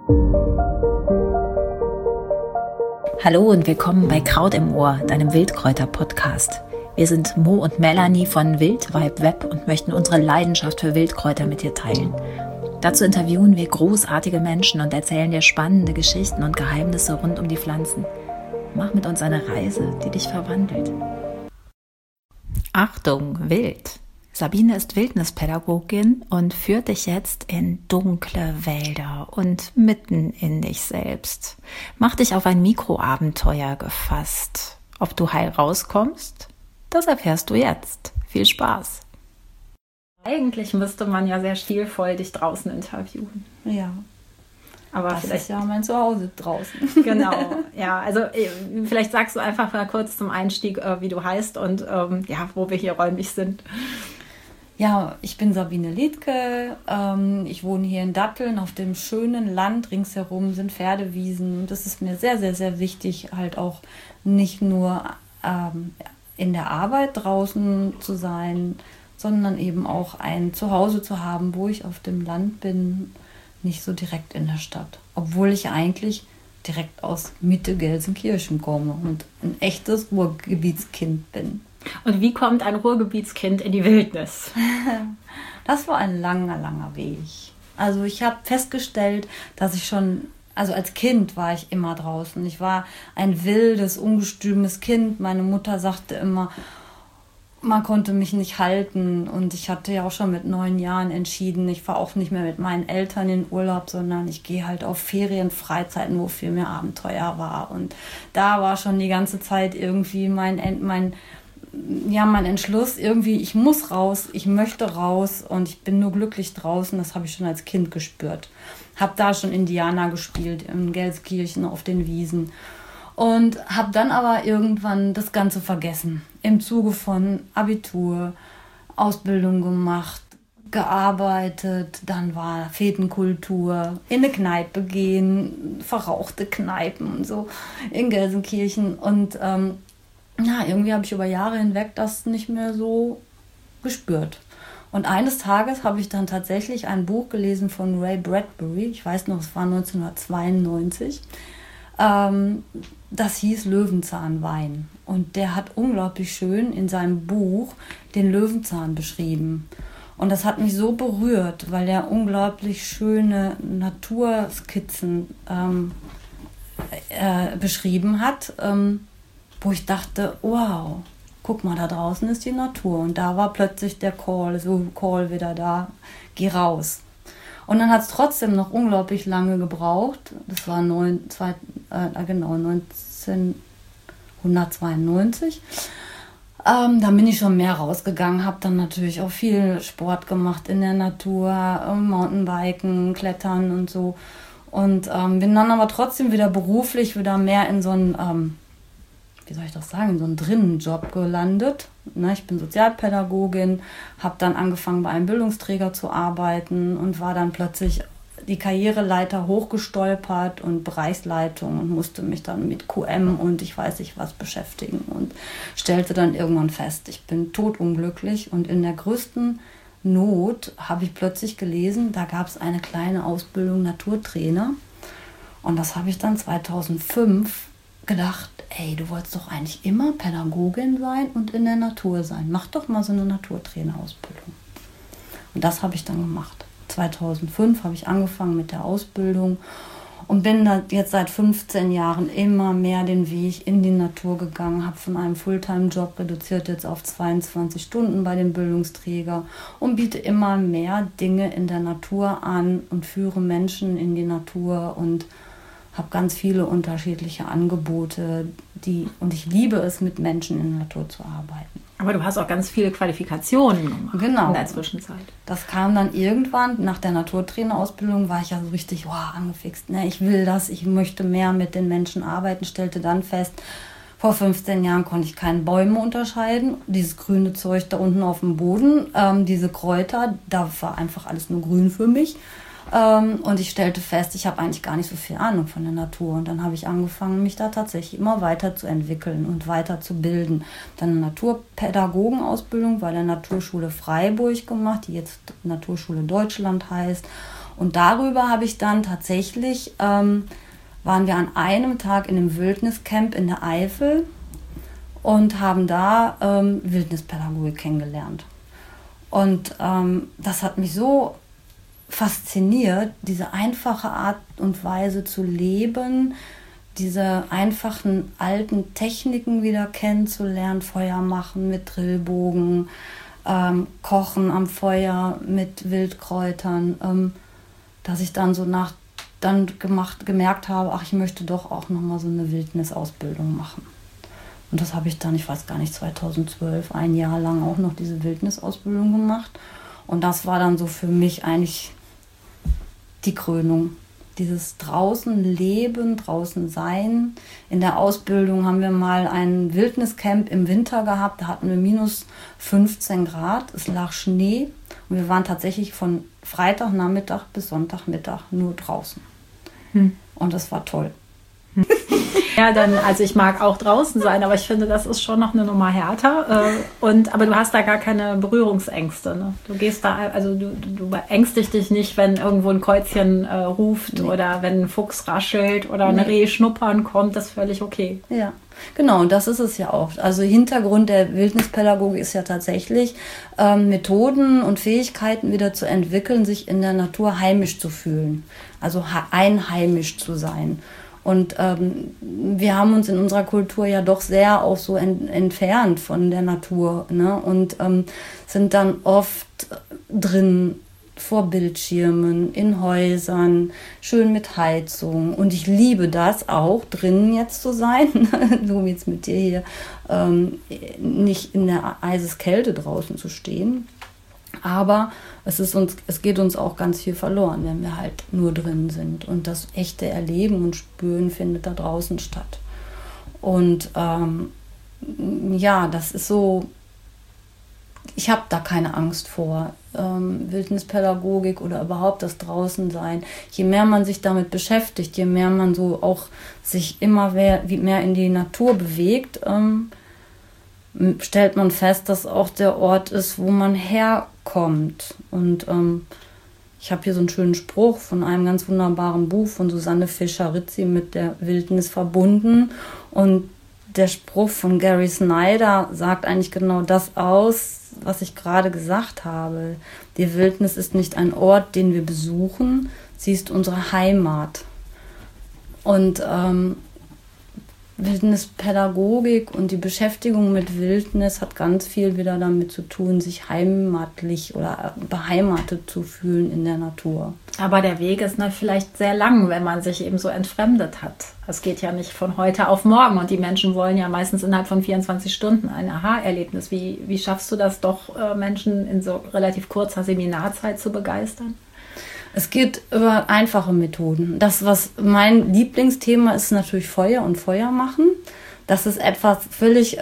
Hallo und willkommen bei Kraut im Ohr, deinem Wildkräuter-Podcast. Wir sind Mo und Melanie von Wildvibe Web und möchten unsere Leidenschaft für Wildkräuter mit dir teilen. Dazu interviewen wir großartige Menschen und erzählen dir spannende Geschichten und Geheimnisse rund um die Pflanzen. Mach mit uns eine Reise, die dich verwandelt. Achtung, Wild! Sabine ist Wildnispädagogin und führt dich jetzt in dunkle Wälder und mitten in dich selbst. Mach dich auf ein Mikroabenteuer gefasst. Ob du heil rauskommst, das erfährst du jetzt. Viel Spaß! Eigentlich müsste man ja sehr stilvoll dich draußen interviewen. Ja. Aber das vielleicht ist ja mein Zuhause draußen. Genau, ja, also vielleicht sagst du einfach mal kurz zum Einstieg, wie du heißt und wo wir hier räumlich sind. Ja, ich bin Sabine Liedtke, ich wohne hier in Datteln auf dem schönen Land, ringsherum sind Pferdewiesen. Das ist mir sehr, sehr, sehr wichtig, halt auch nicht nur in der Arbeit draußen zu sein, sondern eben auch ein Zuhause zu haben, wo ich auf dem Land bin, nicht so direkt in der Stadt. Obwohl ich eigentlich direkt aus Mitte Gelsenkirchen komme und ein echtes Ruhrgebietskind bin. Und wie kommt ein Ruhrgebietskind in die Wildnis? Das war ein langer, langer Weg. Also ich habe festgestellt, dass ich schon, also als Kind war ich immer draußen. Ich war ein wildes, ungestümes Kind. Meine Mutter sagte immer, man konnte mich nicht halten. Und ich hatte ja auch schon mit 9 Jahren entschieden, ich fahre auch nicht mehr mit meinen Eltern in Urlaub, sondern ich gehe halt auf Ferien, Freizeiten, wo viel mehr Abenteuer war. Und da war schon die ganze Zeit irgendwie mein Entschluss, irgendwie, ich muss raus, ich möchte raus und ich bin nur glücklich draußen. Das habe ich schon als Kind gespürt. Habe da schon Indianer gespielt in Gelsenkirchen auf den Wiesen und habe dann aber irgendwann das Ganze vergessen. Im Zuge von Abitur, Ausbildung gemacht, gearbeitet, dann war Fetenkultur, in eine Kneipe gehen, verrauchte Kneipen und so in Gelsenkirchen und irgendwie habe ich über Jahre hinweg das nicht mehr so gespürt. Und eines Tages habe ich dann tatsächlich ein Buch gelesen von Ray Bradbury. Ich weiß noch, es war 1992. Das hieß Löwenzahnwein. Und der hat unglaublich schön in seinem Buch den Löwenzahn beschrieben. Und das hat mich so berührt, weil er unglaublich schöne Naturskizzen beschrieben hat, wo ich dachte, wow, guck mal, da draußen ist die Natur. Und da war plötzlich der Call wieder da, geh raus. Und dann hat es trotzdem noch unglaublich lange gebraucht. Das war 1992. Dann bin ich schon mehr rausgegangen, habe dann natürlich auch viel Sport gemacht in der Natur, Mountainbiken, Klettern und so. Und bin dann aber trotzdem wieder beruflich wieder mehr in so einen in so einen Drinnenjob gelandet. Ich bin Sozialpädagogin, habe dann angefangen bei einem Bildungsträger zu arbeiten und war dann plötzlich die Karriereleiter hochgestolpert und Bereichsleitung und musste mich dann mit QM und ich weiß nicht was beschäftigen und stellte dann irgendwann fest, ich bin totunglücklich und in der größten Not habe ich plötzlich gelesen, da gab es eine kleine Ausbildung Naturtrainer und das habe ich dann 2005 gedacht, ey, du wolltest doch eigentlich immer Pädagogin sein und in der Natur sein. Mach doch mal so eine Naturtrainerausbildung. Und das habe ich dann gemacht. 2005 habe ich angefangen mit der Ausbildung und bin da jetzt seit 15 Jahren immer mehr den Weg in die Natur gegangen, habe von einem Fulltime-Job reduziert jetzt auf 22 Stunden bei dem Bildungsträger und biete immer mehr Dinge in der Natur an und führe Menschen in die Natur und habe ganz viele unterschiedliche Angebote, und ich liebe es, mit Menschen in der Natur zu arbeiten. Aber du hast auch ganz viele Qualifikationen gemacht in der Zwischenzeit. Das kam dann irgendwann, nach der Naturtrainerausbildung war ich ja so richtig angefixt. Ich will das, ich möchte mehr mit den Menschen arbeiten, stellte dann fest, vor 15 Jahren konnte ich keine Bäume unterscheiden. Dieses grüne Zeug da unten auf dem Boden, diese Kräuter, da war einfach alles nur grün für mich. Und ich stellte fest, ich habe eigentlich gar nicht so viel Ahnung von der Natur. Und dann habe ich angefangen, mich da tatsächlich immer weiter zu entwickeln und weiter zu bilden. Dann eine Naturpädagogenausbildung bei der Naturschule Freiburg gemacht, die jetzt Naturschule Deutschland heißt. Und darüber habe ich dann tatsächlich, waren wir an einem Tag in einem Wildniscamp in der Eifel und haben da Wildnispädagogik kennengelernt. Und das hat mich so fasziniert, diese einfache Art und Weise zu leben, diese einfachen alten Techniken wieder kennenzulernen, Feuer machen mit Drillbogen, Kochen am Feuer mit Wildkräutern, dass ich dann gemerkt habe, ach, ich möchte doch auch nochmal so eine Wildnisausbildung machen. Und das habe ich dann, ich weiß gar nicht, 2012, ein Jahr lang auch noch diese Wildnisausbildung gemacht. Und das war dann so für mich eigentlich die Krönung. Dieses draußen leben, draußen sein. In der Ausbildung haben wir mal ein Wildniscamp im Winter gehabt. Da hatten wir minus 15 Grad. Es lag Schnee. Und wir waren tatsächlich von Freitagnachmittag bis Sonntagmittag nur draußen. Und das war toll. Ja, also ich mag auch draußen sein, aber ich finde, das ist schon noch eine Nummer härter. Aber du hast da gar keine Berührungsängste. Ne? Du gehst da, also du ängstigst dich nicht, wenn irgendwo ein Käuzchen ruft oder wenn ein Fuchs raschelt oder ein Reh schnuppern kommt, das ist völlig okay. Ja, genau, und das ist es ja auch. Also Hintergrund der Wildnispädagogik ist ja tatsächlich, Methoden und Fähigkeiten wieder zu entwickeln, sich in der Natur heimisch zu fühlen, also einheimisch zu sein. Und wir haben uns in unserer Kultur ja doch sehr auch so entfernt von der Natur, ne? Und sind dann oft drin vor Bildschirmen, in Häusern, schön mit Heizung. Und ich liebe das auch, drinnen jetzt zu sein, so wie jetzt mit dir hier, nicht in der Eiseskälte draußen zu stehen. Aber es geht uns auch ganz viel verloren, wenn wir halt nur drin sind. Und das echte Erleben und Spüren findet da draußen statt. Und das ist so, ich habe da keine Angst vor. Wildnispädagogik oder überhaupt das Draußensein. Je mehr man sich damit beschäftigt, je mehr man so auch sich immer mehr in die Natur bewegt, stellt man fest, dass auch der Ort ist, wo man herkommt. Und ich habe hier so einen schönen Spruch von einem ganz wunderbaren Buch von Susanne Fischer-Rizzi mit der Wildnis verbunden. Und der Spruch von Gary Snyder sagt eigentlich genau das aus, was ich gerade gesagt habe. Die Wildnis ist nicht ein Ort, den wir besuchen, sie ist unsere Heimat. Und Wildnispädagogik und die Beschäftigung mit Wildnis hat ganz viel wieder damit zu tun, sich heimatlich oder beheimatet zu fühlen in der Natur. Aber der Weg ist vielleicht sehr lang, wenn man sich eben so entfremdet hat. Es geht ja nicht von heute auf morgen und die Menschen wollen ja meistens innerhalb von 24 Stunden ein Aha-Erlebnis. Wie schaffst du das doch, Menschen in so relativ kurzer Seminarzeit zu begeistern? Es geht über einfache Methoden. Das, was mein Lieblingsthema ist, natürlich Feuer und Feuer machen. Das ist etwas völlig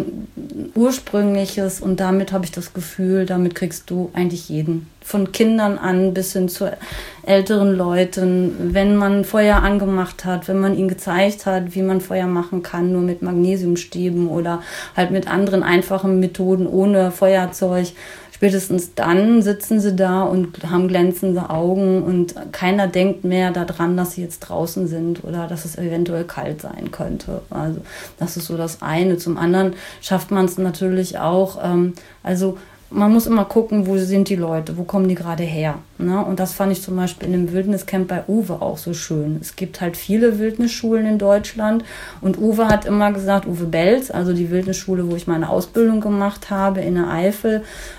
Ursprüngliches und damit habe ich das Gefühl, damit kriegst du eigentlich jeden. Von Kindern an bis hin zu älteren Leuten. Wenn man Feuer angemacht hat, wenn man ihnen gezeigt hat, wie man Feuer machen kann, nur mit Magnesiumstäben oder halt mit anderen einfachen Methoden ohne Feuerzeug, spätestens dann sitzen sie da und haben glänzende Augen und keiner denkt mehr daran, dass sie jetzt draußen sind oder dass es eventuell kalt sein könnte. Also das ist so das eine. Zum anderen schafft man es natürlich auch, man muss immer gucken, wo sind die Leute, wo kommen die gerade her. Ne? Und das fand ich zum Beispiel in dem Wildniscamp bei Uwe auch so schön. Es gibt halt viele Wildnisschulen in Deutschland und Uwe hat immer gesagt, Uwe Belz, also die Wildnisschule, wo ich meine Ausbildung gemacht habe in der Eifel,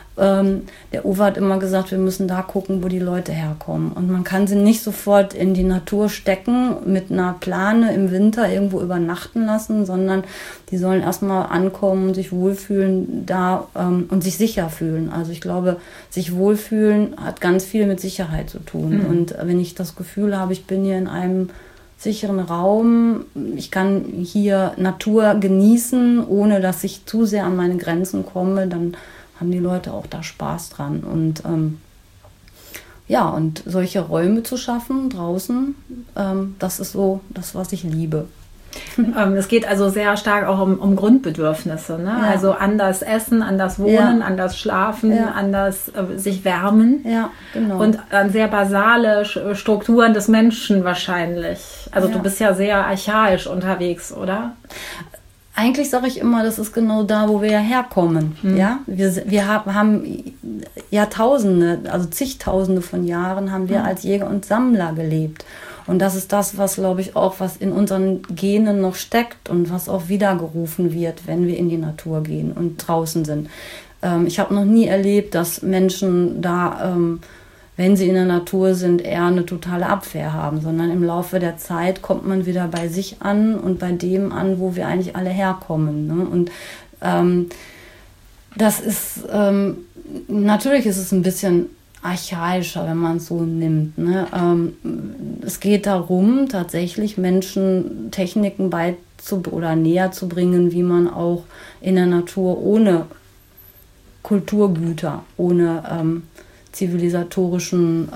der Uwe hat immer gesagt, wir müssen da gucken, wo die Leute herkommen. Und man kann sie nicht sofort in die Natur stecken, mit einer Plane im Winter irgendwo übernachten lassen, sondern die sollen erstmal ankommen, sich wohlfühlen da und sich sicher fühlen. Also ich glaube, sich wohlfühlen hat ganz viel mit Sicherheit zu tun. Mhm. Und wenn ich das Gefühl habe, ich bin hier in einem sicheren Raum, ich kann hier Natur genießen, ohne dass ich zu sehr an meine Grenzen komme, dann haben die Leute auch da Spaß dran. Und und solche Räume zu schaffen draußen, das ist so das, was ich liebe. Es geht also sehr stark auch um Grundbedürfnisse, ne? Ja. Also anders essen, anders wohnen, anders schlafen, anders sich wärmen. Ja, genau. Und an sehr basale Strukturen des Menschen wahrscheinlich. Also du bist ja sehr archaisch unterwegs, oder? Eigentlich sage ich immer, das ist genau da, wo wir ja herkommen. Ja? Wir haben Jahrtausende, also zigtausende von Jahren haben wir als Jäger und Sammler gelebt. Und das ist das, was, glaube ich, auch was in unseren Genen noch steckt und was auch wiedergerufen wird, wenn wir in die Natur gehen und draußen sind. Ich habe noch nie erlebt, dass Menschen da, wenn sie in der Natur sind, eher eine totale Abwehr haben, sondern im Laufe der Zeit kommt man wieder bei sich an und bei dem an, wo wir eigentlich alle herkommen. Ne? Und das ist, natürlich ist es ein bisschen archaischer, wenn man es so nimmt. Ne? Es geht darum, tatsächlich Menschen Techniken oder näher zu bringen, wie man auch in der Natur ohne Kulturgüter, ohne zivilisatorischen,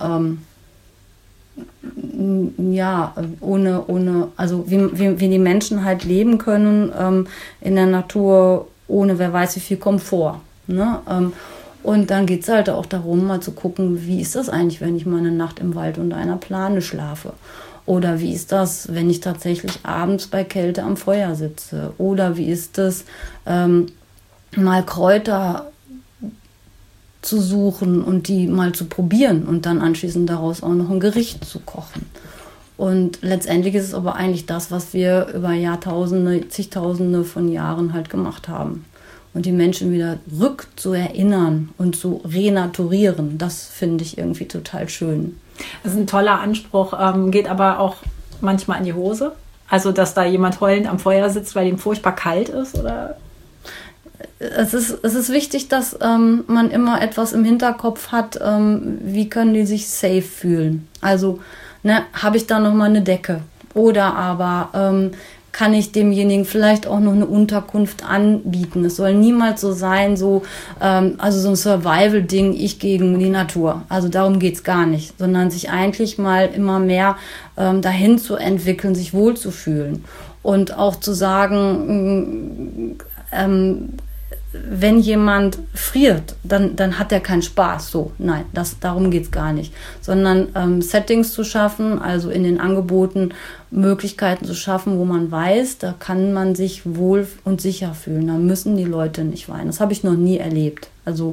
also wie die Menschen halt leben können in der Natur, ohne wer weiß wie viel Komfort. Ne? Und dann geht es halt auch darum, mal zu gucken, wie ist das eigentlich, wenn ich mal eine Nacht im Wald unter einer Plane schlafe? Oder wie ist das, wenn ich tatsächlich abends bei Kälte am Feuer sitze? Oder wie ist es, mal Kräuter zu suchen und die mal zu probieren und dann anschließend daraus auch noch ein Gericht zu kochen? Und letztendlich ist es aber eigentlich das, was wir über Jahrtausende, zigtausende von Jahren halt gemacht haben. Und die Menschen wieder zu erinnern und zu renaturieren, das finde ich irgendwie total schön. Das ist ein toller Anspruch, geht aber auch manchmal in die Hose. Also, dass da jemand heulend am Feuer sitzt, weil ihm furchtbar kalt ist, oder? Es ist wichtig, dass man immer etwas im Hinterkopf hat, wie können die sich safe fühlen. Also, ne, habe ich da nochmal eine Decke? Oder aber kann ich demjenigen vielleicht auch noch eine Unterkunft anbieten. Es soll niemals so sein, also so ein Survival-Ding, ich gegen die Natur. Also darum geht's gar nicht, sondern sich eigentlich mal immer mehr dahin zu entwickeln, sich wohlzufühlen. Und auch zu sagen, wenn jemand friert, dann hat er keinen Spaß. So, nein, darum geht's gar nicht. Sondern Settings zu schaffen, also in den Angeboten Möglichkeiten zu schaffen, wo man weiß, da kann man sich wohl und sicher fühlen. Da müssen die Leute nicht weinen. Das habe ich noch nie erlebt. Also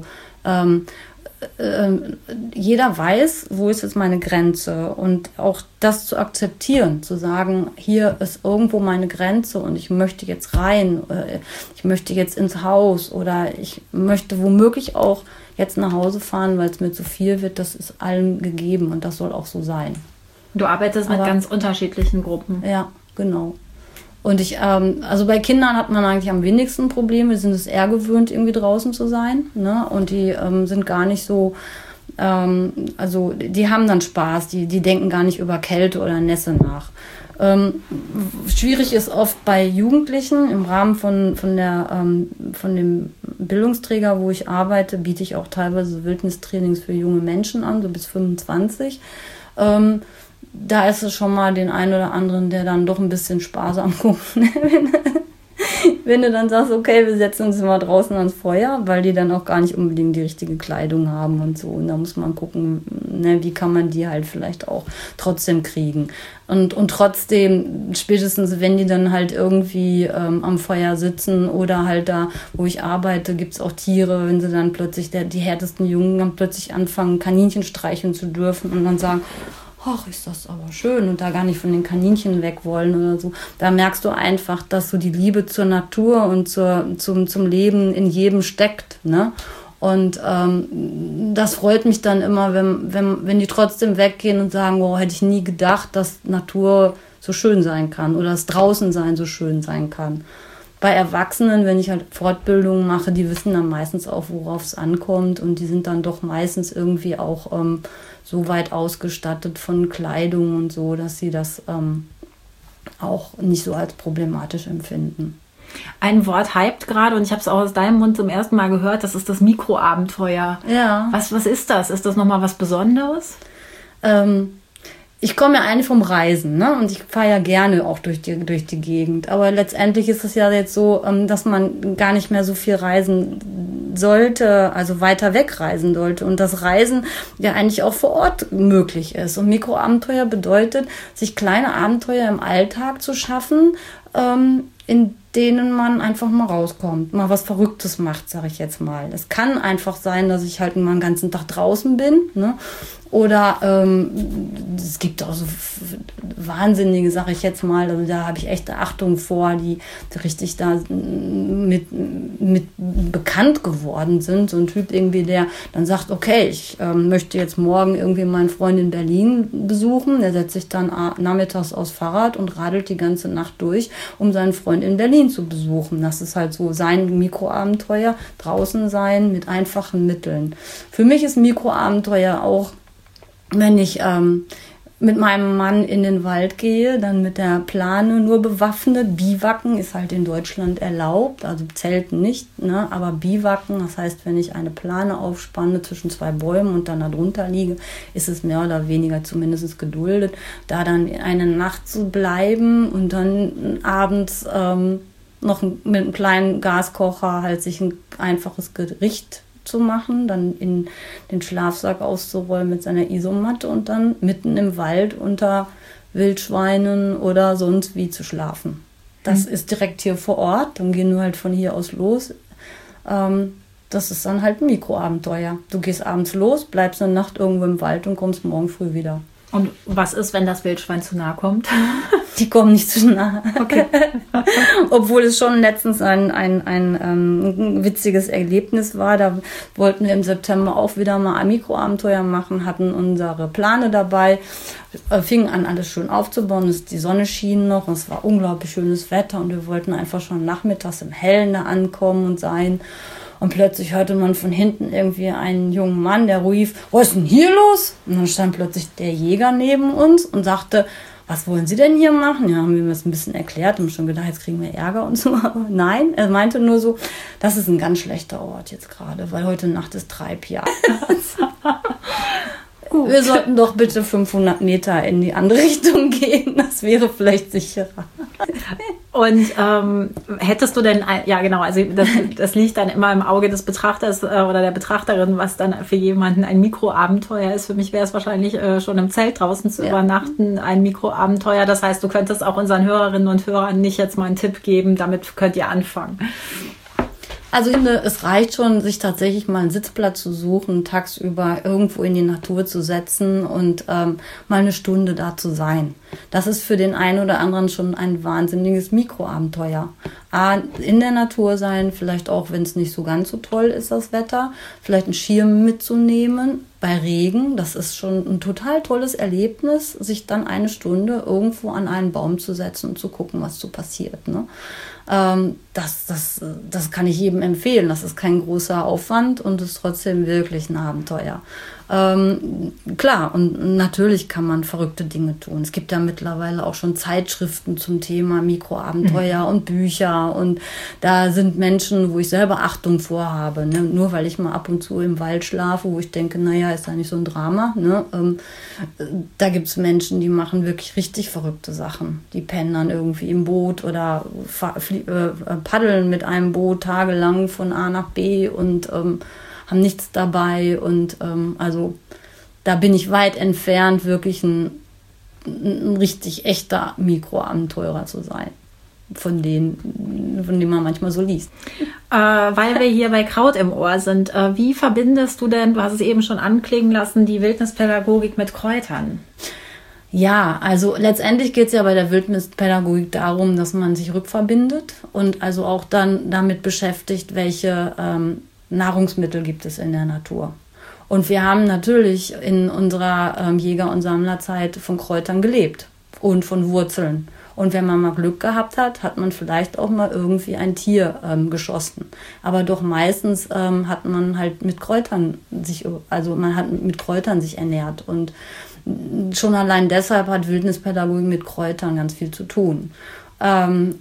jeder weiß, wo ist jetzt meine Grenze, und auch das zu akzeptieren, zu sagen, hier ist irgendwo meine Grenze und ich möchte jetzt rein, ich möchte jetzt ins Haus oder ich möchte womöglich auch jetzt nach Hause fahren, weil es mir zu viel wird, das ist allen gegeben und das soll auch so sein. Du arbeitest mit ganz unterschiedlichen Gruppen. Ja, genau. Und also bei Kindern hat man eigentlich am wenigsten Probleme, die sind es eher gewöhnt, irgendwie draußen zu sein, ne? Und die sind gar nicht so, also die haben dann Spaß, die denken gar nicht über Kälte oder Nässe nach. Schwierig ist oft bei Jugendlichen im Rahmen von dem Bildungsträger, wo ich arbeite, biete ich auch teilweise Wildnistrainings für junge Menschen an, so bis 25. Da ist es schon mal den einen oder anderen, der dann doch ein bisschen sparsam guckt. Wenn du dann sagst, okay, wir setzen uns mal draußen ans Feuer, weil die dann auch gar nicht unbedingt die richtige Kleidung haben und so. Und da muss man gucken, ne, wie kann man die halt vielleicht auch trotzdem kriegen. Und trotzdem, spätestens wenn die dann halt irgendwie am Feuer sitzen oder halt da, wo ich arbeite, gibt's auch Tiere, wenn sie dann plötzlich, die härtesten Jungen dann plötzlich anfangen, Kaninchen streicheln zu dürfen und dann sagen, ach, ist das aber schön, und da gar nicht von den Kaninchen weg wollen oder so. Da merkst du einfach, dass so die Liebe zur Natur und zum Leben in jedem steckt, ne? Und das freut mich dann immer, wenn die trotzdem weggehen und sagen, oh, hätte ich nie gedacht, dass Natur so schön sein kann oder das Draußensein so schön sein kann. Bei Erwachsenen, wenn ich halt Fortbildungen mache, die wissen dann meistens auch, worauf es ankommt, und die sind dann doch meistens irgendwie auch so weit ausgestattet von Kleidung und so, dass sie das auch nicht so als problematisch empfinden. Ein Wort hypt gerade, und ich habe es auch aus deinem Mund zum ersten Mal gehört, das ist das Mikroabenteuer. Ja. Was ist das? Ist das nochmal was Besonderes? ich komme ja eigentlich vom Reisen, ne? Und ich fahre ja gerne auch durch die Gegend. Aber letztendlich ist es ja jetzt so, dass man gar nicht mehr so viel reisen sollte, also weiter weg reisen sollte. Und das Reisen ja eigentlich auch vor Ort möglich ist. Und Mikroabenteuer bedeutet, sich kleine Abenteuer im Alltag zu schaffen, in denen man einfach mal rauskommt, mal was Verrücktes macht, sage ich jetzt mal. Es kann einfach sein, dass ich halt mal einen ganzen Tag draußen bin, ne? Oder es gibt auch so Wahnsinnige, sage ich jetzt mal, also da habe ich echte Achtung vor, die richtig da mit bekannt geworden sind. So ein Typ irgendwie, der dann sagt, okay, ich möchte jetzt morgen irgendwie meinen Freund in Berlin besuchen. Der setzt sich dann nachmittags aufs Fahrrad und radelt die ganze Nacht durch, um seinen Freund in Berlin zu besuchen. Das ist halt so sein Mikroabenteuer, draußen sein mit einfachen Mitteln. Für mich ist Mikroabenteuer auch, wenn ich mit meinem Mann in den Wald gehe, dann mit der Plane nur bewaffnet. Biwaken ist halt in Deutschland erlaubt, also Zelten nicht, ne? Aber Biwaken, das heißt, wenn ich eine Plane aufspanne zwischen zwei Bäumen und dann da drunter liege, ist es mehr oder weniger zumindest geduldet, da dann eine Nacht zu bleiben und dann abends noch mit einem kleinen Gaskocher halt sich ein einfaches Gericht zu machen, dann in den Schlafsack auszurollen mit seiner Isomatte und dann mitten im Wald unter Wildschweinen oder sonst wie zu schlafen. Das ist direkt hier vor Ort, dann gehen wir halt von hier aus los. Das ist dann halt ein Mikroabenteuer. Du gehst abends los, bleibst eine Nacht irgendwo im Wald und kommst morgen früh wieder. Und was ist, wenn das Wildschwein zu nahe kommt? Die kommen nicht zu nahe. Okay. Obwohl es schon letztens ein witziges Erlebnis war. Da wollten wir im September auch wieder mal ein Mikroabenteuer machen, hatten unsere Plane dabei, fingen an, alles schön aufzubauen. Die Sonne schien noch und es war unglaublich schönes Wetter und wir wollten einfach schon nachmittags im Hellen da ankommen und sein. Und plötzlich hörte man von hinten irgendwie einen jungen Mann, der rief, was ist denn hier los? Und dann stand plötzlich der Jäger neben uns und sagte, was wollen Sie denn hier machen? Ja, haben wir das ein bisschen erklärt und schon gedacht, jetzt kriegen wir Ärger und so. Aber nein, er meinte nur so, das ist ein ganz schlechter Ort jetzt gerade, weil heute Nacht ist Treibjahr. Gut. Wir sollten doch bitte 500 Meter in die andere Richtung gehen. Das wäre vielleicht sicherer. Und hättest du denn, ja genau, also das liegt dann immer im Auge des Betrachters oder der Betrachterin, was dann für jemanden ein Mikroabenteuer ist. Für mich wäre es wahrscheinlich schon im Zelt draußen zu übernachten, ein Mikroabenteuer. Das heißt, du könntest auch unseren Hörerinnen und Hörern nicht jetzt mal einen Tipp geben, damit könnt ihr anfangen. Also ich finde, es reicht schon, sich tatsächlich mal einen Sitzplatz zu suchen, tagsüber irgendwo in die Natur zu setzen und mal eine Stunde da zu sein. Das ist für den einen oder anderen schon ein wahnsinniges Mikroabenteuer. In der Natur sein, vielleicht auch, wenn es nicht so ganz so toll ist, das Wetter, vielleicht einen Schirm mitzunehmen bei Regen. Das ist schon ein total tolles Erlebnis, sich dann eine Stunde irgendwo an einen Baum zu setzen und zu gucken, was so passiert, ne? Das kann ich jedem empfehlen. Das ist kein großer Aufwand und ist trotzdem wirklich ein Abenteuer. Klar, und natürlich kann man verrückte Dinge tun. Es gibt ja mittlerweile auch schon Zeitschriften zum Thema Mikroabenteuer und Bücher und da sind Menschen, wo ich selber Achtung vorhabe, ne? Nur weil ich mal ab und zu im Wald schlafe, wo ich denke, naja, ist da nicht so ein Drama, ne? Da gibt es Menschen, die machen wirklich richtig verrückte Sachen. Die pennen dann irgendwie im Boot oder paddeln mit einem Boot tagelang von A nach B und haben nichts dabei und also da bin ich weit entfernt, wirklich ein richtig echter Mikroabenteurer zu sein, von denen man manchmal so liest. Weil wir hier bei Kraut im Ohr sind, wie verbindest du denn, du hast es eben schon anklingen lassen, die Wildnispädagogik mit Kräutern? Ja, also letztendlich geht es ja bei der Wildnispädagogik darum, dass man sich rückverbindet und also auch dann damit beschäftigt, welche Nahrungsmittel gibt es in der Natur. Und wir haben natürlich in unserer Jäger- und Sammlerzeit von Kräutern gelebt und von Wurzeln. Und wenn man mal Glück gehabt hat, hat man vielleicht auch mal irgendwie ein Tier geschossen. Aber doch meistens hat man halt mit Kräutern sich ernährt. Und schon allein deshalb hat Wildnispädagogik mit Kräutern ganz viel zu tun.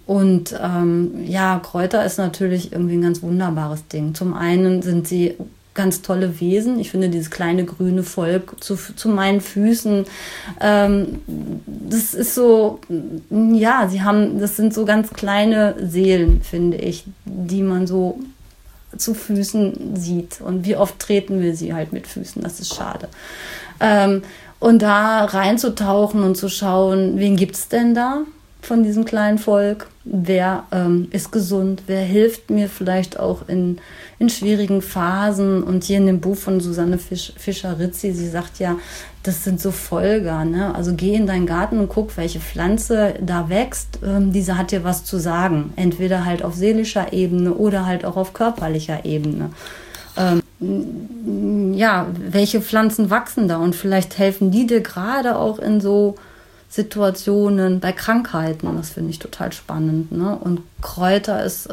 Kräuter ist natürlich irgendwie ein ganz wunderbares Ding. Zum einen sind sie ganz tolle Wesen. Ich finde dieses kleine grüne Volk zu meinen Füßen, das ist so, ja, das sind so ganz kleine Seelen, finde ich, die man so zu Füßen sieht. Und wie oft treten wir sie halt mit Füßen, das ist schade. Und da reinzutauchen und zu schauen, wen gibt's denn da von diesem kleinen Volk? Wer ist gesund? Wer hilft mir vielleicht auch in schwierigen Phasen? Und hier in dem Buch von Susanne Fischer-Rizzi, sie sagt ja, das sind so Folger, ne? Also geh in deinen Garten und guck, welche Pflanze da wächst. Diese hat dir was zu sagen. Entweder halt auf seelischer Ebene oder halt auch auf körperlicher Ebene. Ja, welche Pflanzen wachsen da? Und vielleicht helfen die dir gerade auch in so Situationen bei Krankheiten. Das finde ich total spannend, ne? Und Kräuter ist,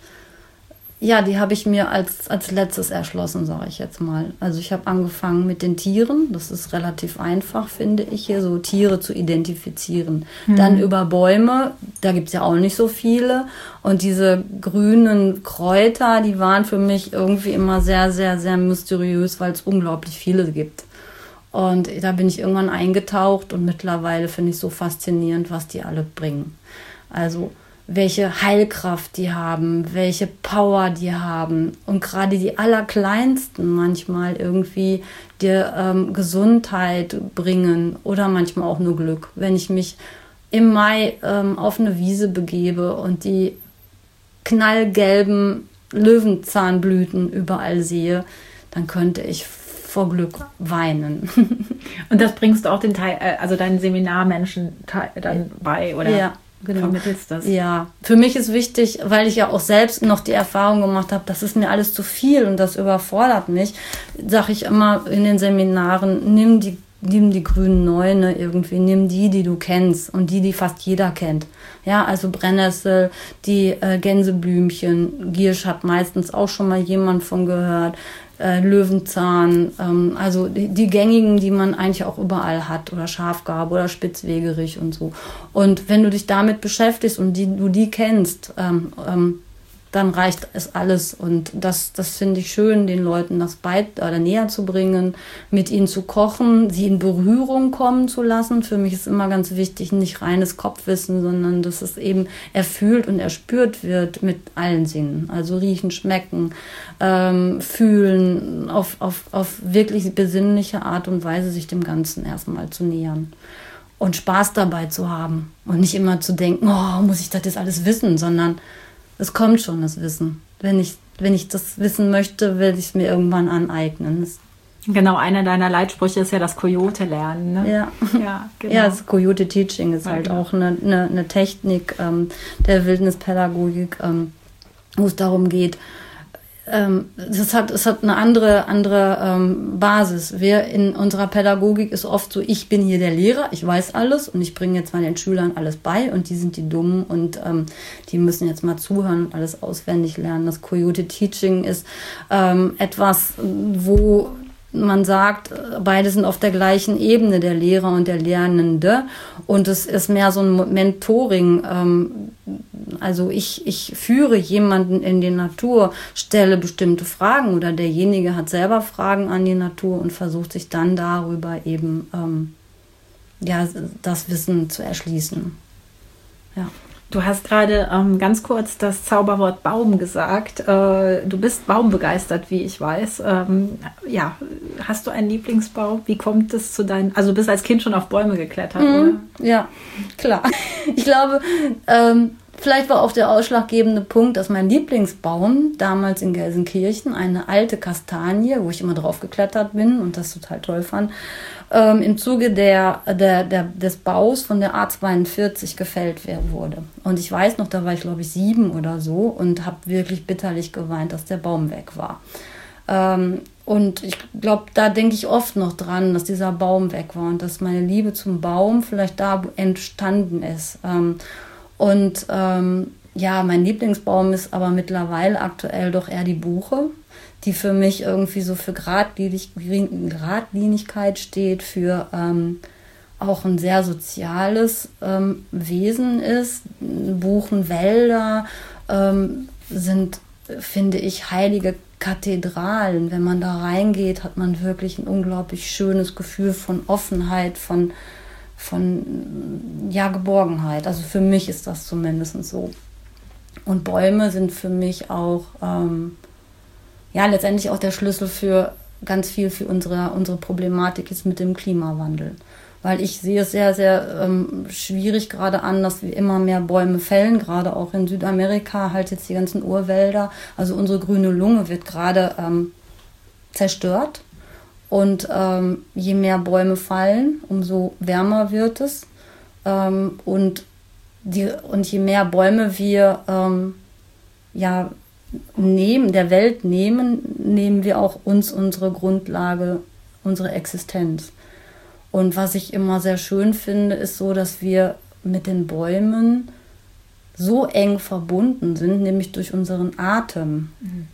ja, die habe ich mir als letztes erschlossen, sage ich jetzt mal. Also ich habe angefangen mit den Tieren. Das ist relativ einfach, finde ich, hier so Tiere zu identifizieren. Dann über Bäume, da gibt es ja auch nicht so viele. Und diese grünen Kräuter, die waren für mich irgendwie immer sehr, sehr, sehr mysteriös, weil es unglaublich viele gibt. Und da bin ich irgendwann eingetaucht und mittlerweile finde ich so faszinierend, was die alle bringen. Also welche Heilkraft die haben, welche Power die haben und gerade die Allerkleinsten manchmal irgendwie dir Gesundheit bringen oder manchmal auch nur Glück. Wenn ich mich im Mai auf eine Wiese begebe und die knallgelben Löwenzahnblüten überall sehe, dann könnte ich vor Glück weinen. Und das bringst du auch also deinen Seminarmenschen dann bei, oder? Ja. Genau. Vermittelst das? Ja, für mich ist wichtig, weil ich ja auch selbst noch die Erfahrung gemacht habe, das ist mir alles zu viel und das überfordert mich, sage ich immer in den Seminaren, nimm die grünen Neune irgendwie, nimm die du kennst und die fast jeder kennt. Ja, also Brennnessel, die Gänseblümchen, Giersch hat meistens auch schon mal jemand von gehört, Löwenzahn, also die gängigen, die man eigentlich auch überall hat, oder Schafgarbe oder Spitzwegerich und so. Und wenn du dich damit beschäftigst und du die kennst, dann reicht es alles. Und das finde ich schön, den Leuten das näher zu bringen, mit ihnen zu kochen, sie in Berührung kommen zu lassen. Für mich ist immer ganz wichtig, nicht reines Kopfwissen, sondern dass es eben erfühlt und erspürt wird mit allen Sinnen. Also riechen, schmecken, fühlen, auf wirklich besinnliche Art und Weise sich dem Ganzen erstmal zu nähern. Und Spaß dabei zu haben. Und nicht immer zu denken, oh, muss ich das jetzt alles wissen, sondern es kommt schon, das Wissen. Wenn ich das wissen möchte, will ich es mir irgendwann aneignen. Genau, einer deiner Leitsprüche ist ja das Coyote-Lernen. Ne? Ja, genau. Ja, das Coyote-Teaching ist halt auch eine Technik der Wildnispädagogik, wo es darum geht, es hat eine andere Basis. Wir in unserer Pädagogik ist oft so, ich bin hier der Lehrer, ich weiß alles und ich bringe jetzt mal den Schülern alles bei und die sind die Dummen und die müssen jetzt mal zuhören und alles auswendig lernen. Das Coyote Teaching ist etwas, wo man sagt, beide sind auf der gleichen Ebene, der Lehrer und der Lernende. Und es ist mehr so ein Mentoring. Also ich führe jemanden in die Natur, stelle bestimmte Fragen oder derjenige hat selber Fragen an die Natur und versucht sich dann darüber eben das Wissen zu erschließen. Ja. Du hast gerade ganz kurz das Zauberwort Baum gesagt. Du bist baumbegeistert, wie ich weiß. Hast du einen Lieblingsbaum? Wie kommt es zu also du bist als Kind schon auf Bäume geklettert, oder? Ja, klar. Ich glaube, vielleicht war auch der ausschlaggebende Punkt, dass mein Lieblingsbaum damals in Gelsenkirchen, eine alte Kastanie, wo ich immer drauf geklettert bin und das total toll fand, im Zuge des Baus von der A42 gefällt wurde. Und ich weiß noch, da war ich glaube ich 7 oder so und habe wirklich bitterlich geweint, dass der Baum weg war. Und ich glaube, da denke ich oft noch dran, dass dieser Baum weg war und dass meine Liebe zum Baum vielleicht da entstanden ist. Mein Lieblingsbaum ist aber mittlerweile aktuell doch eher die Buche, die für mich irgendwie so für Geradlinigkeit steht, für auch ein sehr soziales Wesen ist. Buchenwälder sind, finde ich, heilige Kathedralen. Wenn man da reingeht, hat man wirklich ein unglaublich schönes Gefühl von Offenheit, von Geborgenheit. Also für mich ist das zumindest so. Und Bäume sind für mich auch letztendlich auch der Schlüssel für ganz viel für unsere Problematik jetzt mit dem Klimawandel. Weil ich sehe es sehr, sehr schwierig gerade an, dass wir immer mehr Bäume fällen, gerade auch in Südamerika, halt jetzt die ganzen Urwälder. Also unsere grüne Lunge wird gerade zerstört. Und je mehr Bäume fallen, umso wärmer wird es. Und je mehr Bäume wir der Welt nehmen wir auch uns unsere Grundlage, unsere Existenz. Und was ich immer sehr schön finde, ist so, dass wir mit den Bäumen so eng verbunden sind, nämlich durch unseren Atem.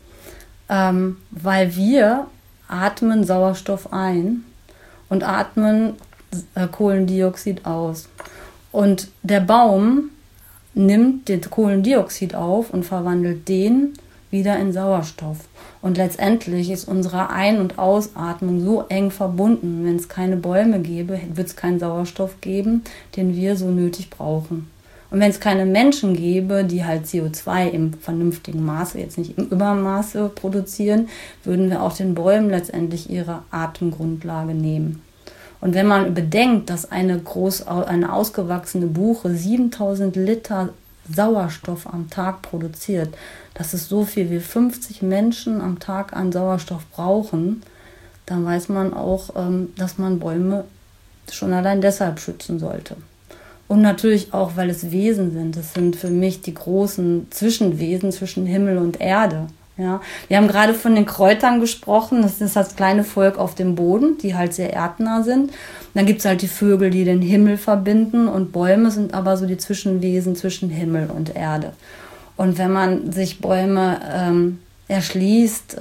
Weil wir atmen Sauerstoff ein und atmen Kohlendioxid aus. Und der Baum nimmt den Kohlendioxid auf und verwandelt den wieder in Sauerstoff. Und letztendlich ist unsere Ein- und Ausatmung so eng verbunden. Wenn es keine Bäume gäbe, wird es keinen Sauerstoff geben, den wir so nötig brauchen. Und wenn es keine Menschen gäbe, die halt CO2 im vernünftigen Maße, jetzt nicht im Übermaße produzieren, würden wir auch den Bäumen letztendlich ihre Atemgrundlage nehmen. Und wenn man bedenkt, dass eine ausgewachsene Buche 7000 Liter Sauerstoff am Tag produziert, das ist so viel wie 50 Menschen am Tag an Sauerstoff brauchen, dann weiß man auch, dass man Bäume schon allein deshalb schützen sollte. Und natürlich auch, weil es Wesen sind. Das sind für mich die großen Zwischenwesen zwischen Himmel und Erde. Ja. Wir haben gerade von den Kräutern gesprochen. Das ist das kleine Volk auf dem Boden, die halt sehr erdnah sind. Dann gibt es halt die Vögel, die den Himmel verbinden. Und Bäume sind aber so die Zwischenwesen zwischen Himmel und Erde. Und wenn man sich Bäume erschließt,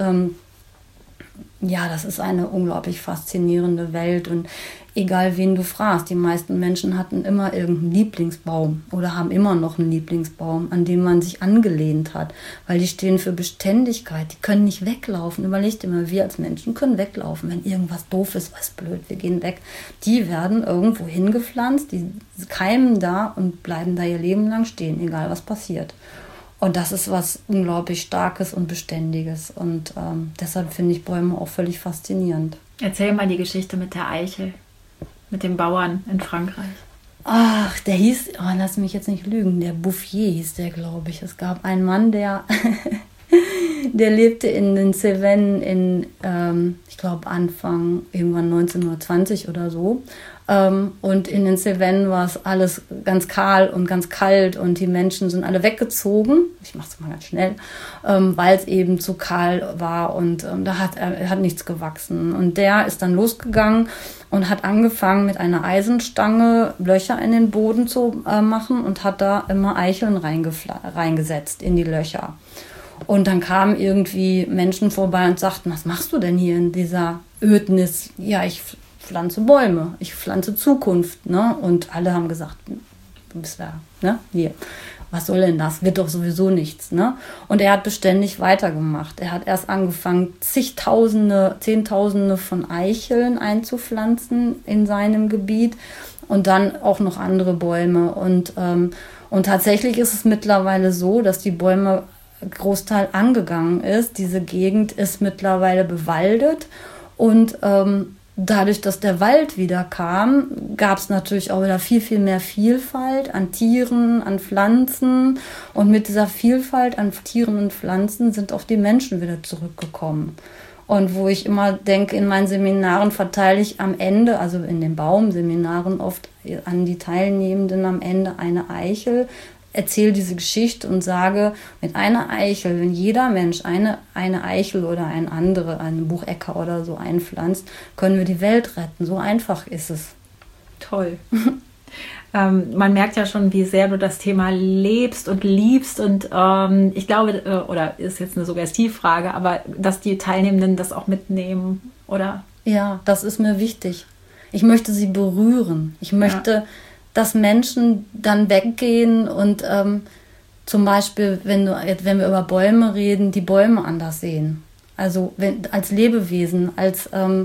das ist eine unglaublich faszinierende Welt. Und egal wen du fragst, die meisten Menschen hatten immer irgendeinen Lieblingsbaum oder haben immer noch einen Lieblingsbaum, an den man sich angelehnt hat, weil die stehen für Beständigkeit, die können nicht weglaufen. Überleg dir mal, wir als Menschen können weglaufen, wenn irgendwas doof ist, was blöd, wir gehen weg. Die werden irgendwo hingepflanzt, die keimen da und bleiben da ihr Leben lang stehen, egal was passiert. Und das ist was unglaublich Starkes und Beständiges. Und deshalb finde ich Bäume auch völlig faszinierend. Erzähl mal die Geschichte mit der Eichel, mit dem Bauern in Frankreich. Ach, der hieß, lass mich jetzt nicht lügen, der Bouffier hieß der, glaube ich. Es gab einen Mann, der lebte in den Cevennes ich glaube Anfang, irgendwann 1920 oder so. Und in den Cevennes war es alles ganz kahl und ganz kalt und die Menschen sind alle weggezogen. Ich mache es mal ganz schnell, weil es eben zu kahl war und da hat nichts gewachsen. Und der ist dann losgegangen und hat angefangen mit einer Eisenstange Löcher in den Boden zu machen und hat da immer Eicheln reingesetzt in die Löcher. Und dann kamen irgendwie Menschen vorbei und sagten, was machst du denn hier in dieser Ödnis? Ja, ich pflanze Bäume, ich pflanze Zukunft. Ne? Und alle haben gesagt, du bist da, ne? Hier. Was soll denn das? Wird doch sowieso nichts. Ne? Und er hat beständig weitergemacht. Er hat erst angefangen, Zehntausende von Eicheln einzupflanzen in seinem Gebiet und dann auch noch andere Bäume. Und tatsächlich ist es mittlerweile so, dass die Bäume Großteil angegangen ist. Diese Gegend ist mittlerweile bewaldet und dadurch, dass der Wald wieder kam, gab es natürlich auch wieder viel, viel mehr Vielfalt an Tieren, an Pflanzen und mit dieser Vielfalt an Tieren und Pflanzen sind auch die Menschen wieder zurückgekommen. Und wo ich immer denke, in meinen Seminaren verteile ich am Ende, also in den Baumseminaren oft an die Teilnehmenden am Ende eine Eichel, erzähle diese Geschichte und sage, mit einer Eichel, wenn jeder Mensch eine Eichel oder einen Buchecker oder so einpflanzt, können wir die Welt retten. So einfach ist es. Toll. Man merkt ja schon, wie sehr du das Thema lebst und liebst und ich glaube, oder ist jetzt eine Suggestivfrage, aber dass die Teilnehmenden das auch mitnehmen, oder? Ja, das ist mir wichtig. Ich möchte sie berühren. Ich möchte dass Menschen dann weggehen und zum Beispiel, wenn wir über Bäume reden, die Bäume anders sehen. Also als Lebewesen, als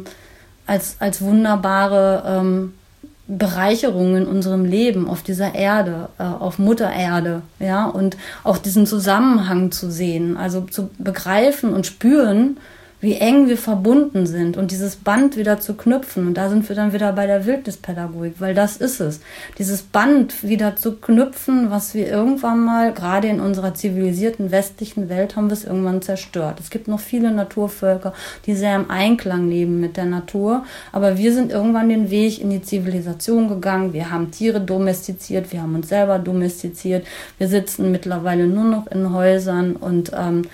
wunderbare Bereicherung in unserem Leben auf dieser Erde, auf Mutter Erde, ja, und auch diesen Zusammenhang zu sehen, also zu begreifen und spüren, wie eng wir verbunden sind und dieses Band wieder zu knüpfen. Und da sind wir dann wieder bei der Wildnispädagogik, weil das ist es. Dieses Band wieder zu knüpfen, was wir irgendwann mal, gerade in unserer zivilisierten westlichen Welt, haben wir es irgendwann zerstört. Es gibt noch viele Naturvölker, die sehr im Einklang leben mit der Natur, aber wir sind irgendwann den Weg in die Zivilisation gegangen. Wir haben Tiere domestiziert, wir haben uns selber domestiziert. Wir sitzen mittlerweile nur noch in Häusern und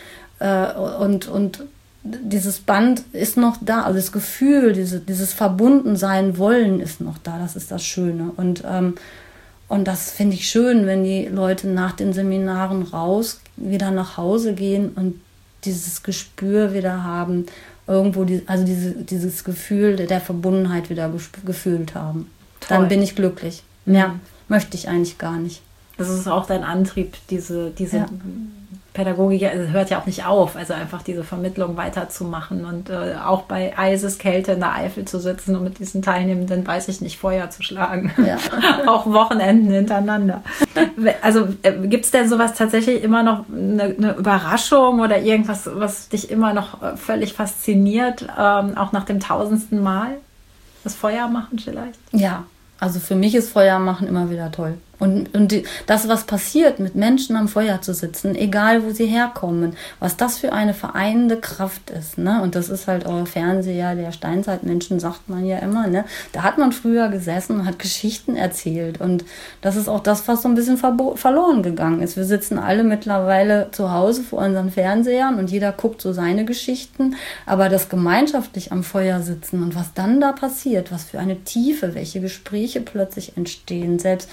dieses Band ist noch da, also das Gefühl, dieses Verbundensein wollen ist noch da, das ist das Schöne. Und das finde ich schön, wenn die Leute nach den Seminaren wieder nach Hause gehen und dieses Gespür wieder haben, irgendwo, dieses Gefühl der Verbundenheit wieder gefühlt haben. Toll. Dann bin ich glücklich. Ja, möchte ich eigentlich gar nicht. Das ist auch dein Antrieb, diese Pädagogik, also hört ja auch nicht auf, also einfach diese Vermittlung weiterzumachen und auch bei Eiseskälte in der Eifel zu sitzen und mit diesen Teilnehmenden, weiß ich nicht, Feuer zu schlagen. Ja. Auch Wochenenden hintereinander. Also gibt es denn sowas tatsächlich immer noch eine Überraschung oder irgendwas, was dich immer noch völlig fasziniert, auch nach dem 1000. Mal? Das Feuer machen vielleicht? Ja, also für mich ist Feuer machen immer wieder toll. Und das, was passiert, mit Menschen am Feuer zu sitzen, egal wo sie herkommen, was das für eine vereinende Kraft ist, ne? Und das ist halt euer Fernseher der Steinzeitmenschen, sagt man ja immer, ne? Da hat man früher gesessen und hat Geschichten erzählt. Und das ist auch das, was so ein bisschen verloren gegangen ist. Wir sitzen alle mittlerweile zu Hause vor unseren Fernsehern und jeder guckt so seine Geschichten. Aber das gemeinschaftlich am Feuer sitzen und was dann da passiert, was für eine Tiefe, welche Gespräche plötzlich entstehen, selbst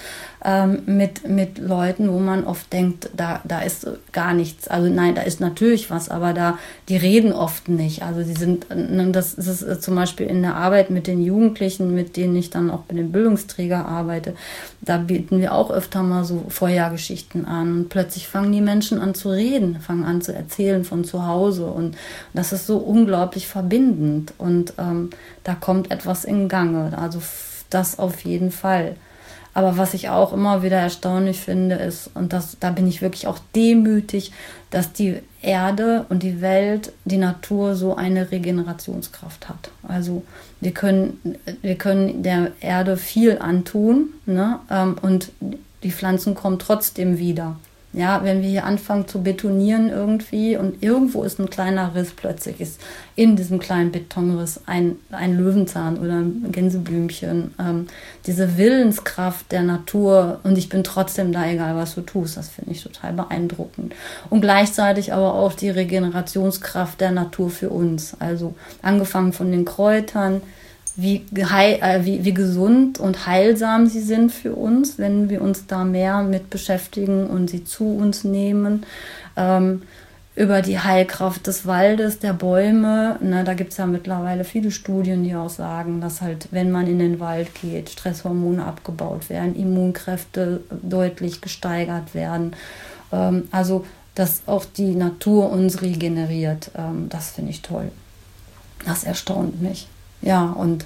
mit Leuten, wo man oft denkt, da ist gar nichts. Also nein, da ist natürlich was, aber die reden oft nicht. Also das ist zum Beispiel in der Arbeit mit den Jugendlichen, mit denen ich dann auch bei den Bildungsträgern arbeite, da bieten wir auch öfter mal so Feuergeschichten an und plötzlich fangen die Menschen an zu reden, fangen an zu erzählen von zu Hause und das ist so unglaublich verbindend und da kommt etwas in Gange. Also das auf jeden Fall. Aber was ich auch immer wieder erstaunlich finde, ist, und da bin ich wirklich auch demütig, dass die Erde und die Welt, die Natur so eine Regenerationskraft hat. Also wir können der Erde viel antun, ne? Und die Pflanzen kommen trotzdem wieder. Ja, wenn wir hier anfangen zu betonieren irgendwie und irgendwo ist ein kleiner Riss, plötzlich ist in diesem kleinen Betonriss ein Löwenzahn oder ein Gänseblümchen. Diese Willenskraft der Natur und ich bin trotzdem da, egal was du tust, das finde ich total beeindruckend. Und gleichzeitig aber auch die Regenerationskraft der Natur für uns. Also angefangen von den Kräutern, wie gesund und heilsam sie sind für uns, wenn wir uns da mehr mit beschäftigen und sie zu uns nehmen. Über die Heilkraft des Waldes, der Bäume. Ne, da gibt es ja mittlerweile viele Studien, die auch sagen, dass halt, wenn man in den Wald geht, Stresshormone abgebaut werden, Immunkräfte deutlich gesteigert werden. Also, dass auch die Natur uns regeneriert. Das finde ich toll. Das erstaunt mich. Ja, und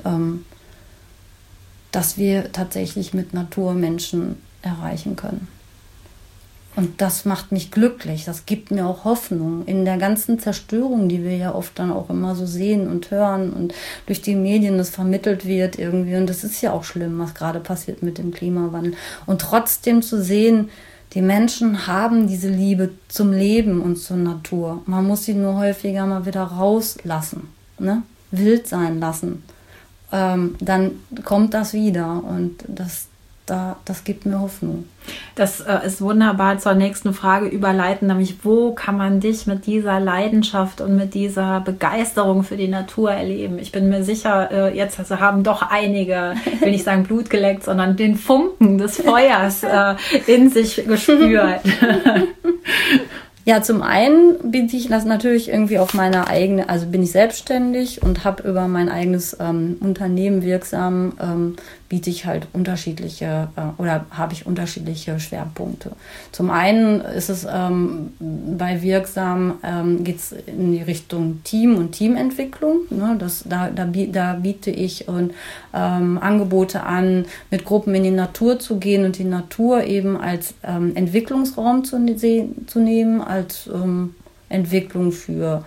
dass wir tatsächlich mit Natur Menschen erreichen können. Und das macht mich glücklich, das gibt mir auch Hoffnung in der ganzen Zerstörung, die wir ja oft dann auch immer so sehen und hören und durch die Medien das vermittelt wird irgendwie. Und das ist ja auch schlimm, was gerade passiert mit dem Klimawandel. Und trotzdem zu sehen, die Menschen haben diese Liebe zum Leben und zur Natur. Man muss sie nur häufiger mal wieder rauslassen, ne? Wild sein lassen, dann kommt das wieder und das gibt mir Hoffnung. Das ist wunderbar zur nächsten Frage überleiten, nämlich wo kann man dich mit dieser Leidenschaft und mit dieser Begeisterung für die Natur erleben? Ich bin mir sicher, jetzt haben doch einige, ich will nicht sagen Blut geleckt, sondern den Funken des Feuers in sich gespürt. Ja, zum einen biete ich das natürlich irgendwie auf meine eigene, also bin ich selbstständig und habe über mein eigenes Unternehmen wirksam, biete ich halt unterschiedliche oder habe ich unterschiedliche Schwerpunkte. Zum einen ist es bei Wirksam geht es in die Richtung Team und Teamentwicklung. Ne? Da biete ich Angebote an, mit Gruppen in die Natur zu gehen und die Natur eben als Entwicklungsraum zu nehmen, als Entwicklung für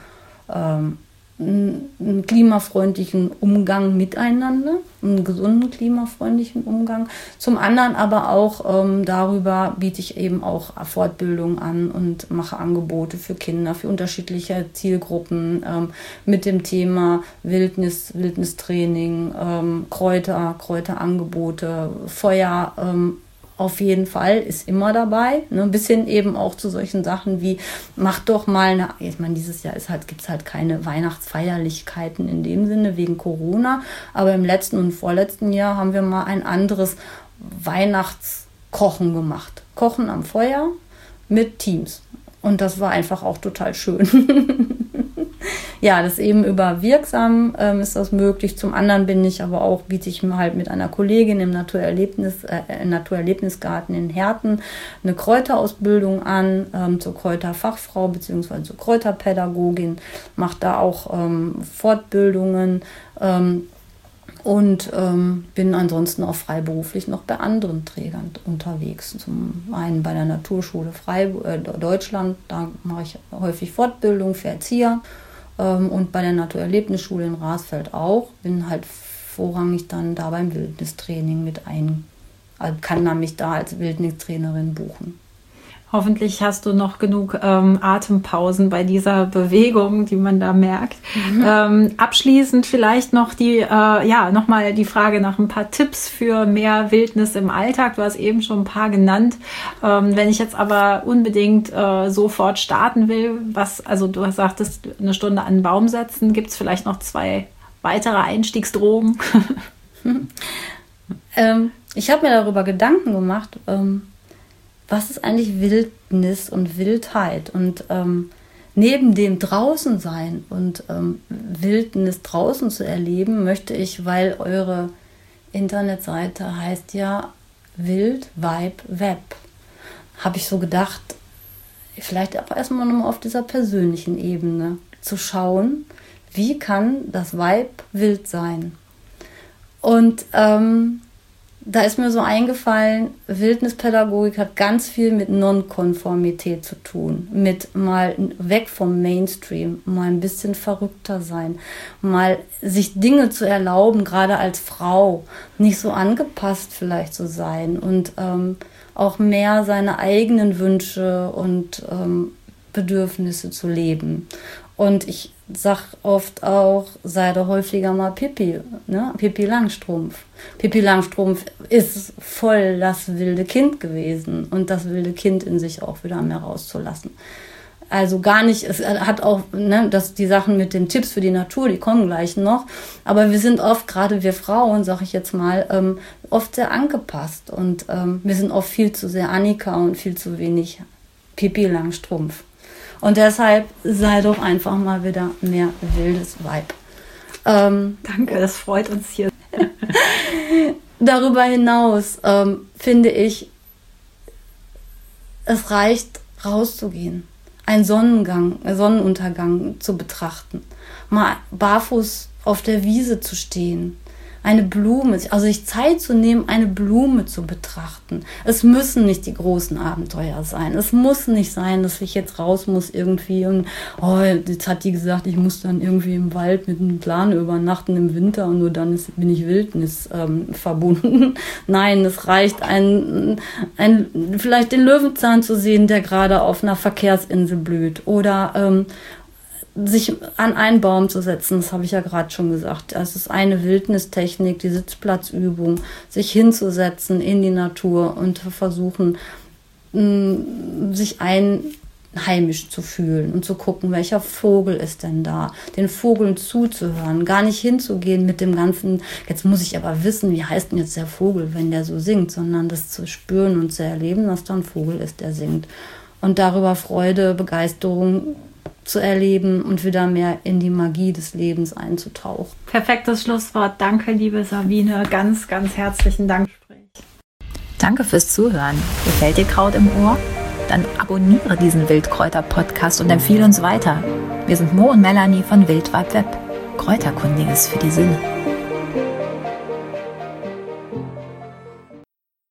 einen klimafreundlichen Umgang miteinander, einen gesunden klimafreundlichen Umgang. Zum anderen aber auch darüber biete ich eben auch Fortbildung an und mache Angebote für Kinder, für unterschiedliche Zielgruppen mit dem Thema Wildnistraining, Kräuterangebote, Feuer. Auf jeden Fall ist immer dabei, ne? Bis hin eben auch zu solchen Sachen wie, mach doch mal ich meine, dieses Jahr gibt es halt keine Weihnachtsfeierlichkeiten in dem Sinne wegen Corona, aber im letzten und vorletzten Jahr haben wir mal ein anderes Weihnachtskochen gemacht. Kochen am Feuer mit Teams. Und das war einfach auch total schön. Ja, das eben über Wirksam ist das möglich. Zum anderen biete ich mir halt mit einer Kollegin im Naturerlebnisgarten in Herten eine Kräuterausbildung an, zur Kräuterfachfrau bzw. zur Kräuterpädagogin, mache da auch Fortbildungen und bin ansonsten auch freiberuflich noch bei anderen Trägern unterwegs. Zum einen bei der Naturschule Deutschland, da mache ich häufig Fortbildung für Erzieher. Und bei der Naturerlebnisschule in Rasfeld auch. Bin halt vorrangig dann da beim Wildnistraining kann man mich da als Wildnistrainerin buchen. Hoffentlich hast du noch genug Atempausen bei dieser Bewegung, die man da merkt. Abschließend vielleicht noch nochmal die Frage nach ein paar Tipps für mehr Wildnis im Alltag. Du hast eben schon ein paar genannt. Wenn ich jetzt aber unbedingt sofort starten will, du sagtest, eine Stunde an den Baum setzen, gibt es vielleicht noch 2 weitere Einstiegsdrogen? Ich habe mir darüber Gedanken gemacht, was ist eigentlich Wildnis und Wildheit? Und neben dem draußen sein und Wildnis draußen zu erleben, möchte ich, weil eure Internetseite heißt ja Wild, Vibe, Web, habe ich so gedacht, vielleicht auch erstmal nochmal auf dieser persönlichen Ebene zu schauen, wie kann das Vibe wild sein? Und da ist mir so eingefallen, Wildnispädagogik hat ganz viel mit Nonkonformität zu tun. Mit mal weg vom Mainstream, mal ein bisschen verrückter sein, mal sich Dinge zu erlauben, gerade als Frau, nicht so angepasst vielleicht zu sein und auch mehr seine eigenen Wünsche und Bedürfnisse zu leben. Und ich sag oft auch, sei doch häufiger mal Pippi, ne? Pippi Langstrumpf. Pippi Langstrumpf ist voll das wilde Kind gewesen und das wilde Kind in sich auch wieder mehr rauszulassen. Also gar nicht, es hat auch, die Sachen mit den Tipps für die Natur, die kommen gleich noch, aber wir sind oft, gerade wir Frauen, sag ich jetzt mal, oft sehr angepasst und wir sind oft viel zu sehr Annika und viel zu wenig Pippi Langstrumpf. Und deshalb sei doch einfach mal wieder mehr wildes Vibe. Danke, das freut uns hier. Darüber hinaus finde ich, es reicht rauszugehen, einen Sonnenuntergang zu betrachten, mal barfuß auf der Wiese zu stehen, eine Blume, also sich Zeit zu nehmen, eine Blume zu betrachten. Es müssen nicht die großen Abenteuer sein. Es muss nicht sein, dass ich jetzt raus muss irgendwie und jetzt hat die gesagt, ich muss dann irgendwie im Wald mit einem Plan übernachten im Winter und nur dann bin ich Wildnis verbunden. Nein, es reicht vielleicht den Löwenzahn zu sehen, der gerade auf einer Verkehrsinsel blüht oder sich an einen Baum zu setzen, das habe ich ja gerade schon gesagt. Es ist eine Wildnistechnik, die Sitzplatzübung, sich hinzusetzen in die Natur und versuchen, sich einheimisch zu fühlen und zu gucken, welcher Vogel ist denn da, den Vogeln zuzuhören, gar nicht hinzugehen mit dem ganzen, jetzt muss ich aber wissen, wie heißt denn jetzt der Vogel, wenn der so singt, sondern das zu spüren und zu erleben, dass da ein Vogel ist, der singt. und darüber Freude, Begeisterung zu erleben und wieder mehr in die Magie des Lebens einzutauchen. Perfektes Schlusswort. Danke, liebe Sabine. Ganz, ganz herzlichen Dank. Danke fürs Zuhören. Gefällt dir Kraut im Ohr? Dann abonniere diesen Wildkräuter-Podcast und empfehle uns weiter. Wir sind Mo und Melanie von Wildvibe Web. Kräuterkundiges für die Sinne.